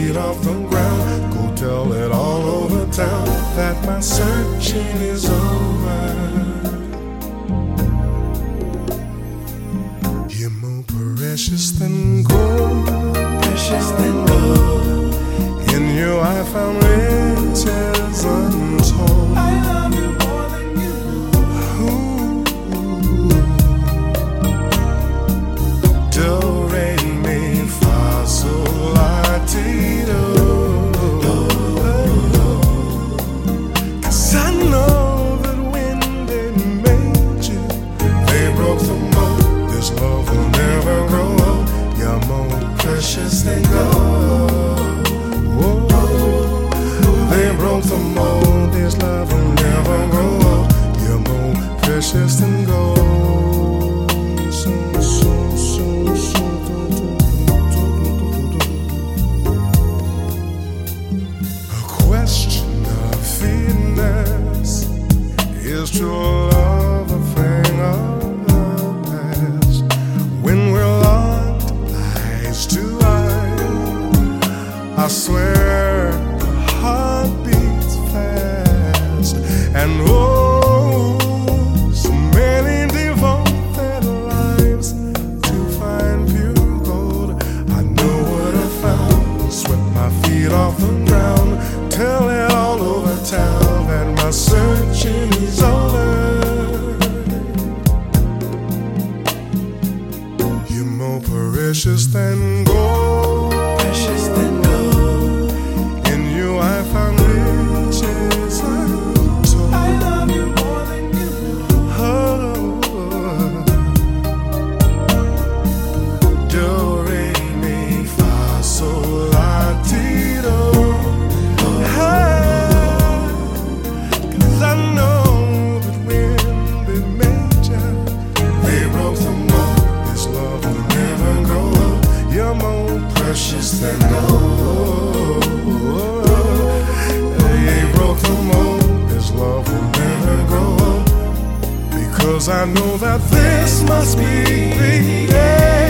feet off the ground. Go tell it all over town that my searching is over. You're more precious than gold, precious than gold. In you I found riches untold. I love you more than you know. Do, re, mi, fa, sol, la, ti, do. 'Cause I know that when they made you, they broke the mold. This love will never grow old. You're more precious than gold. They broke the mold. This love will never grow old. You're more precious than gold. So, so, so, so, a question of fitness. Is true love a thing of the past? When we're locked eyes to eyes, I swear the heart beats fast. And oh, so many devote their lives to find pure gold. I know what I found. Swept my feet off the ground. Tell it all over town that my searching is over. You're more precious than gold, precious than gold. In you I found riches untold. I love you more than you know. Do, re, mi, fa, sol, la, ti, do. 'Cause I know that when they made you, they broke the mold. This love will never grow old. You're more precious than gold. They broke the mold. This love will never grow old. Because I know that this must be the end.